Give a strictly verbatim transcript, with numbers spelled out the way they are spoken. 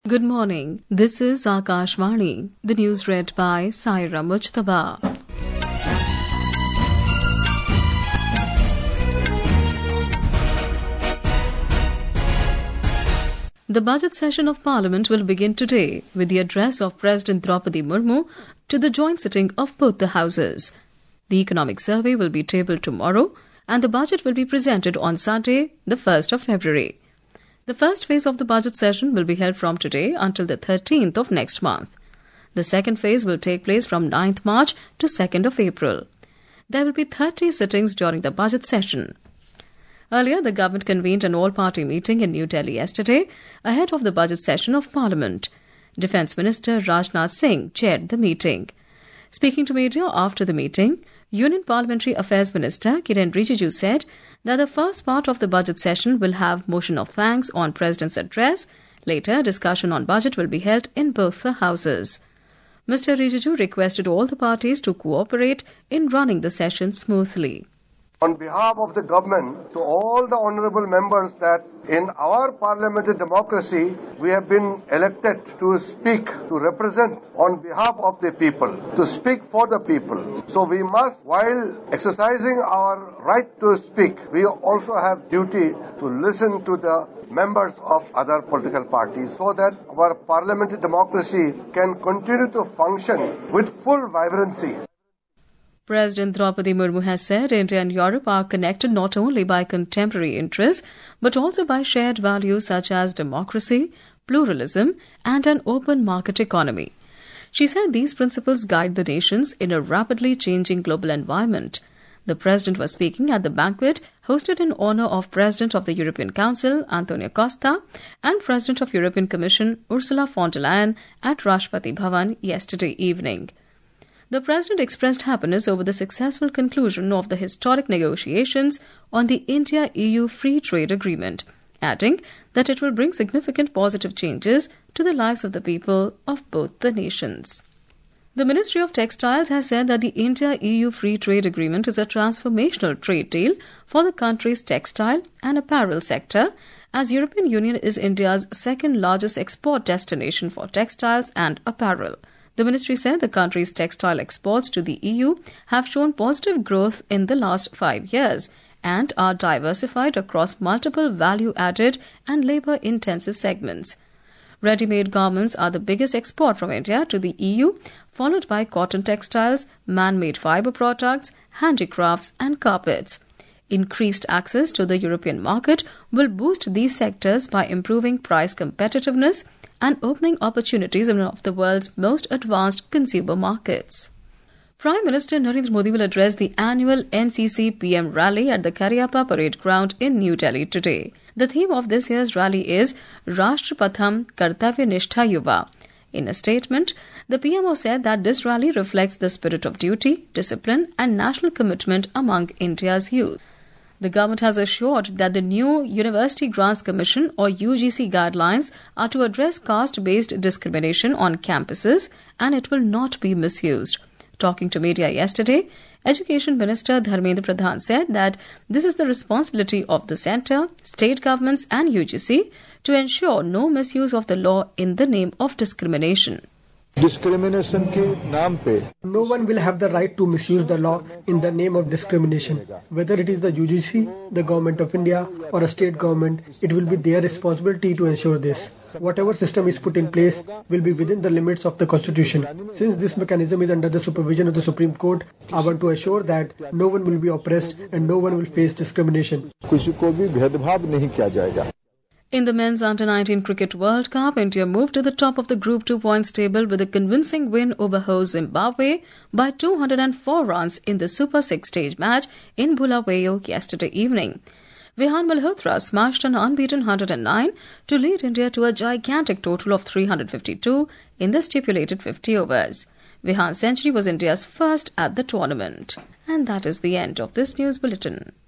Good morning. This is Akashvani. The news read by Saira Mujtaba. The budget session of Parliament will begin today with the address of President Draupadi Murmu to the joint sitting of both the houses. The economic survey will be tabled tomorrow and the budget will be presented on Sunday, the first of February. The first phase of the budget session will be held from today until the thirteenth of next month. The second phase will take place from ninth March to second of April. There will be thirty sittings during the budget session. Earlier, the government convened an all-party meeting in New Delhi yesterday ahead of the budget session of Parliament. Defence Minister Rajnath Singh chaired the meeting. Speaking to media after the meeting, Union Parliamentary Affairs Minister Kiren Rijiju said that the first part of the budget session will have motion of thanks on President's address. Later, discussion on budget will be held in both the houses. Mister Rijiju requested all the parties to cooperate in running the session smoothly. On behalf of the government, to all the honourable members that in our parliamentary democracy, we have been elected to speak, to represent on behalf of the people, to speak for the people. So we must, while exercising our right to speak, we also have duty to listen to the members of other political parties so that our parliamentary democracy can continue to function with full vibrancy. President Draupadi Murmu has said India and Europe are connected not only by contemporary interests, but also by shared values such as democracy, pluralism, and an open market economy. She said these principles guide the nations in a rapidly changing global environment. The President was speaking at the banquet hosted in honour of President of the European Council, Antonio Costa, and President of European Commission, Ursula von der Leyen, at Rashtrapati Bhavan yesterday evening. The President expressed happiness over the successful conclusion of the historic negotiations on the India-E U Free Trade Agreement, adding that it will bring significant positive changes to the lives of the people of both the nations. The Ministry of Textiles has said that the India-E U Free Trade Agreement is a transformational trade deal for the country's textile and apparel sector, as European Union is India's second largest export destination for textiles and apparel. The ministry said the country's textile exports to the E U have shown positive growth in the last five years and are diversified across multiple value-added and labour-intensive segments. Ready-made garments are the biggest export from India to the E U, followed by cotton textiles, man-made fibre products, handicrafts and carpets. Increased access to the European market will boost these sectors by improving price competitiveness and opening opportunities in one of the world's most advanced consumer markets. Prime Minister Narendra Modi will address the annual N C C P M rally at the Cariappa Parade Ground in New Delhi today. The theme of this year's rally is Rashtrapatham Kartavya Nishtha Yuva. In a statement, the P M O said that this rally reflects the spirit of duty, discipline and national commitment among India's youth. The government has assured that the new University Grants Commission or U G C guidelines are to address caste-based discrimination on campuses and it will not be misused. Talking to media yesterday, Education Minister Dharmendra Pradhan said that this is the responsibility of the centre, state governments and U G C to ensure no misuse of the law in the name of discrimination. Discrimination के नाम पे No one will have the right to misuse the law in the name of discrimination. Whether it is the U G C, the Government of India or a state government, it will be their responsibility to ensure this. Whatever system is put in place will be within the limits of the Constitution. Since this mechanism is under the supervision of the Supreme Court, I want to assure that no one will be oppressed and no one will face discrimination. किसी को भी भेदभाव नहीं किया जाएगा. In the Men's Under nineteen Cricket World Cup, India moved to the top of the Group two points table with a convincing win over host Zimbabwe by two hundred four runs in the Super six stage match in Bulawayo yesterday evening. Vihan Malhotra smashed an unbeaten one hundred nine to lead India to a gigantic total of three hundred fifty-two in the stipulated fifty overs. Vihan's century was India's first at the tournament. And that is the end of this news bulletin.